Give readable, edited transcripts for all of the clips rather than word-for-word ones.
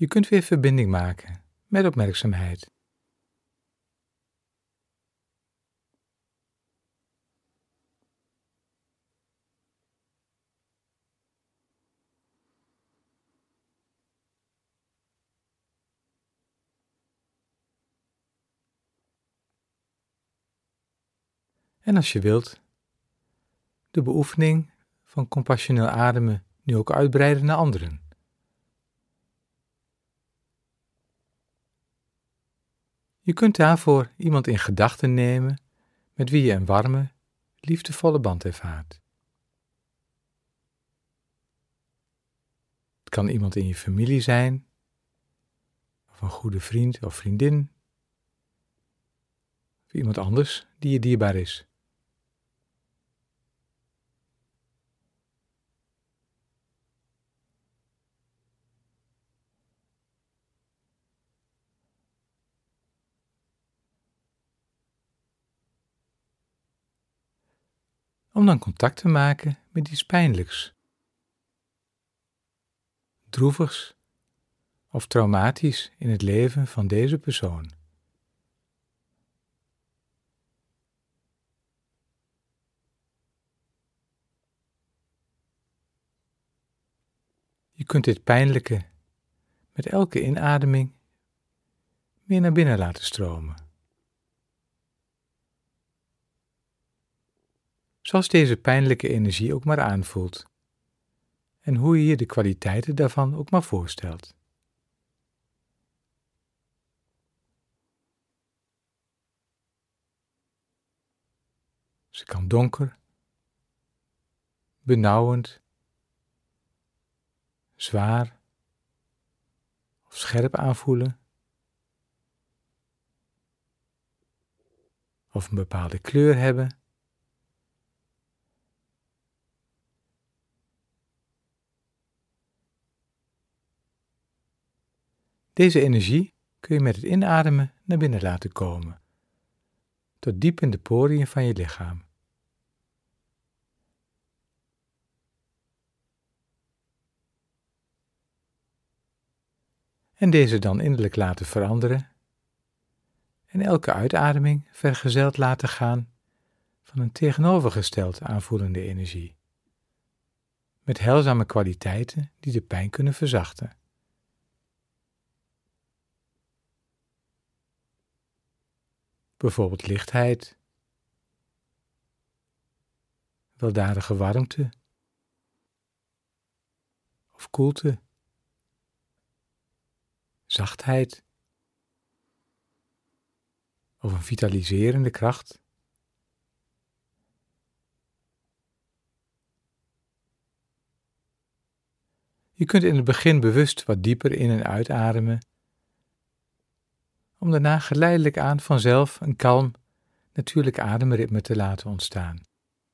Je kunt weer verbinding maken met opmerkzaamheid. En als je wilt, de beoefening van compassioneel ademen nu ook uitbreiden naar anderen. Je kunt daarvoor iemand in gedachten nemen met wie je een warme, liefdevolle band ervaart. Het kan iemand in je familie zijn, of een goede vriend of vriendin, of iemand anders die je dierbaar is. Om dan contact te maken met iets pijnlijks, droevigs of traumatisch in het leven van deze persoon. Je kunt dit pijnlijke met elke inademing weer naar binnen laten stromen. Zoals deze pijnlijke energie ook maar aanvoelt en hoe je je de kwaliteiten daarvan ook maar voorstelt. Ze kan donker, benauwend, zwaar of scherp aanvoelen, of een bepaalde kleur hebben. Deze energie kun je met het inademen naar binnen laten komen, tot diep in de poriën van je lichaam. En deze dan innerlijk laten veranderen en elke uitademing vergezeld laten gaan van een tegenovergesteld aanvoelende energie, met heilzame kwaliteiten die de pijn kunnen verzachten. Bijvoorbeeld lichtheid, weldadige warmte of koelte, zachtheid of een vitaliserende kracht. Je kunt in het begin bewust wat dieper in en uitademen, om daarna geleidelijk aan vanzelf een kalm, natuurlijk ademritme te laten ontstaan.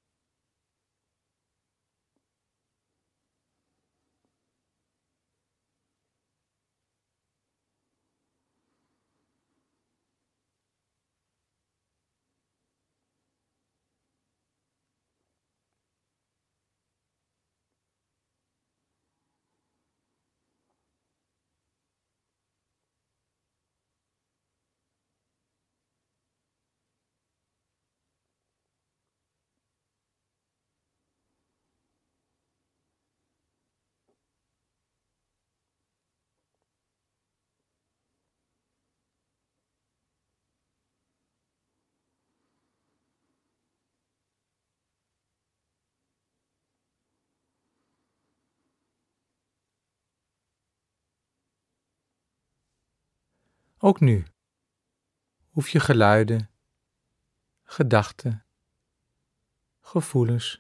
Ook nu hoef je geluiden, gedachten, gevoelens,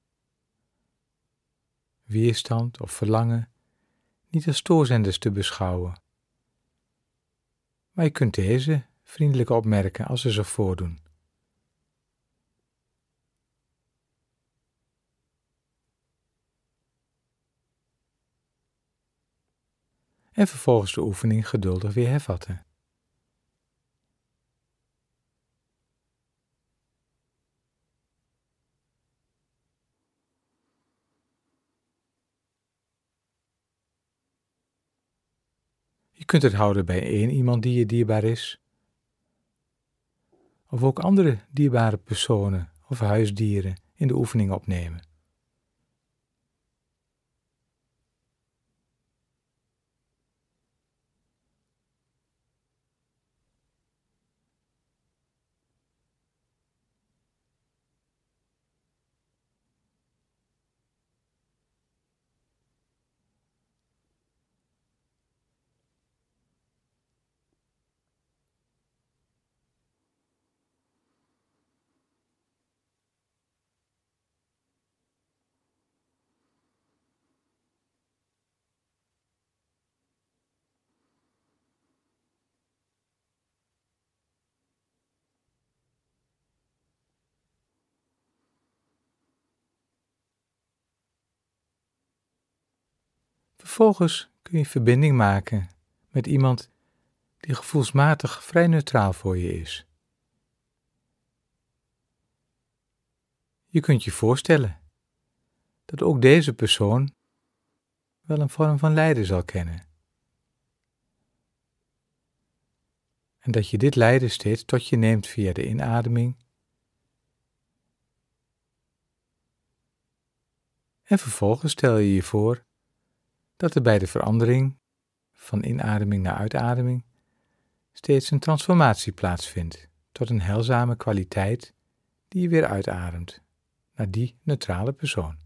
weerstand of verlangen niet als stoorzenders te beschouwen, maar je kunt deze vriendelijk opmerken als ze zich voordoen. En vervolgens de oefening geduldig weer hervatten. Je kunt het houden bij één iemand die je dierbaar is, of ook andere dierbare personen of huisdieren in de oefening opnemen. Vervolgens kun je verbinding maken met iemand die gevoelsmatig vrij neutraal voor je is. Je kunt je voorstellen dat ook deze persoon wel een vorm van lijden zal kennen. En dat je dit lijden steeds tot je neemt via de inademing. En vervolgens stel je je voor dat er bij de verandering van inademing naar uitademing steeds een transformatie plaatsvindt tot een heilzame kwaliteit die je weer uitademt naar die neutrale persoon.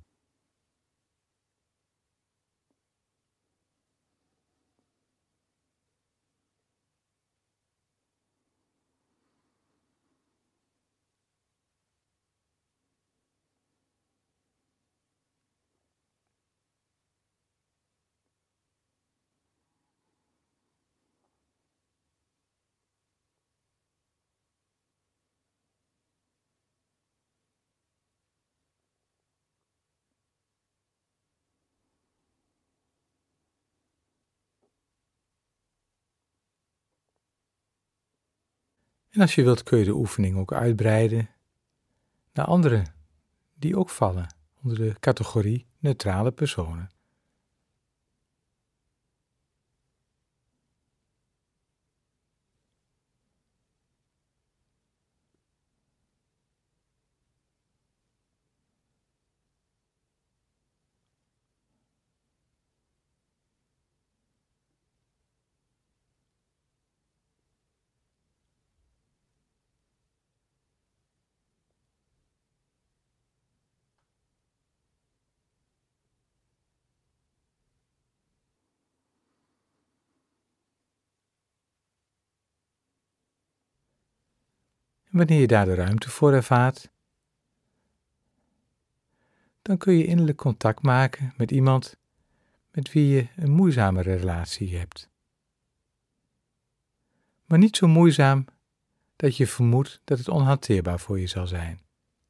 En als je wilt kun je de oefening ook uitbreiden naar anderen die ook vallen onder de categorie neutrale personen. En wanneer je daar de ruimte voor ervaart, dan kun je innerlijk contact maken met iemand met wie je een moeizamere relatie hebt. Maar niet zo moeizaam dat je vermoedt dat het onhanteerbaar voor je zal zijn.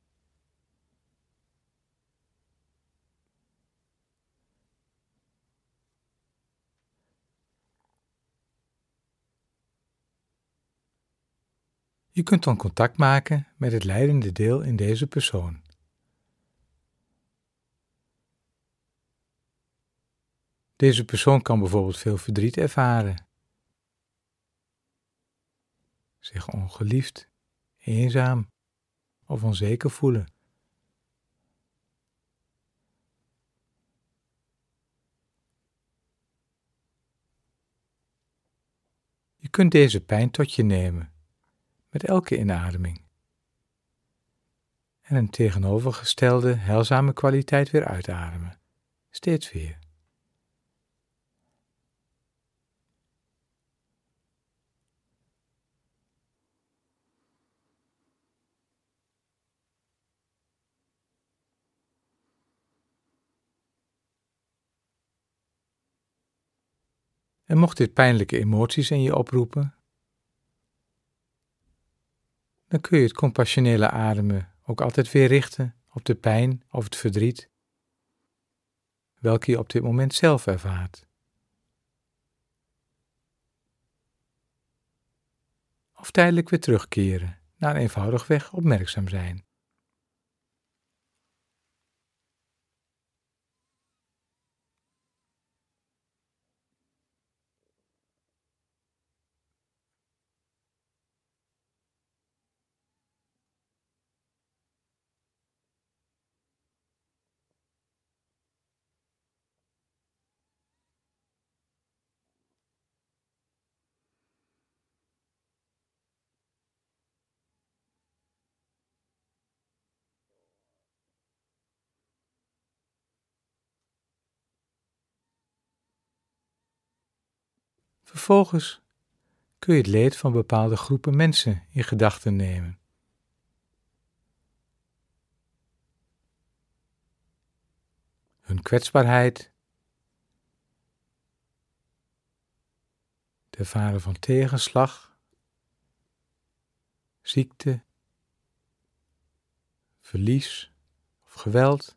Je kunt dan contact maken met het lijdende deel in deze persoon. Deze persoon kan bijvoorbeeld veel verdriet ervaren, zich ongeliefd, eenzaam of onzeker voelen. Je kunt deze pijn tot je nemen met elke inademing en een tegenovergestelde heilzame kwaliteit weer uitademen, steeds weer. En mocht dit pijnlijke emoties in je oproepen, dan kun je het compassionele ademen ook altijd weer richten op de pijn of het verdriet, welke je op dit moment zelf ervaart. Of tijdelijk weer terugkeren naar eenvoudigweg opmerkzaam zijn. Vervolgens kun je het leed van bepaalde groepen mensen in gedachten nemen. Hun kwetsbaarheid, het ervaren van tegenslag, ziekte, verlies of geweld.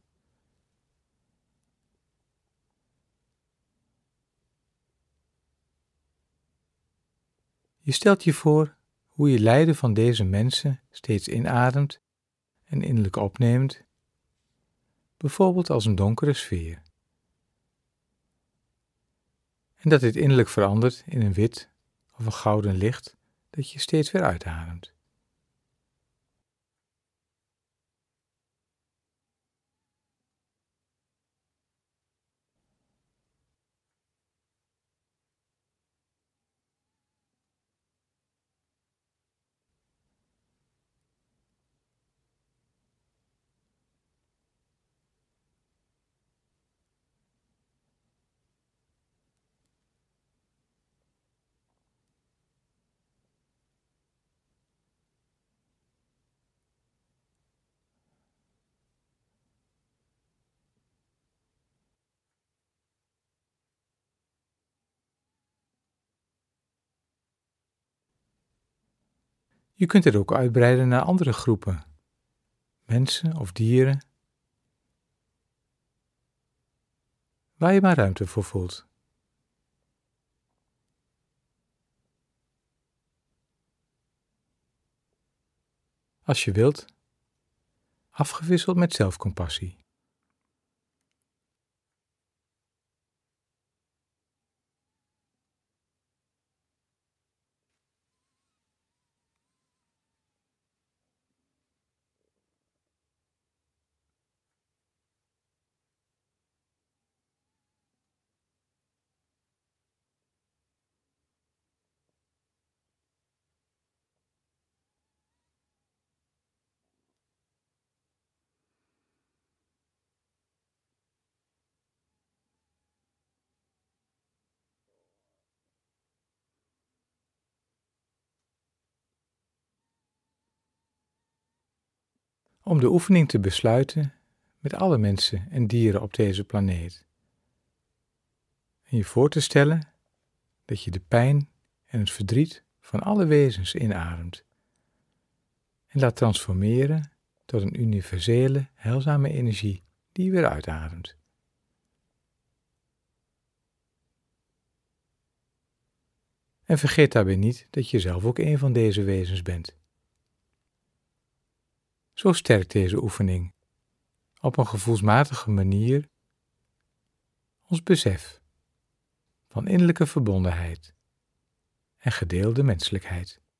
Je stelt je voor hoe je lijden van deze mensen steeds inademt en innerlijk opneemt, bijvoorbeeld als een donkere sfeer. En dat dit innerlijk verandert in een wit of een gouden licht dat je steeds weer uitademt. Je kunt het ook uitbreiden naar andere groepen, mensen of dieren, waar je maar ruimte voor voelt. Als je wilt, afgewisseld met zelfcompassie. Om de oefening te besluiten met alle mensen en dieren op deze planeet. En je voor te stellen dat je de pijn en het verdriet van alle wezens inademt en laat transformeren tot een universele, heilzame energie die je weer uitademt. En vergeet daarbij niet dat je zelf ook een van deze wezens bent. Zo sterkt deze oefening op een gevoelsmatige manier ons besef van innerlijke verbondenheid en gedeelde menselijkheid.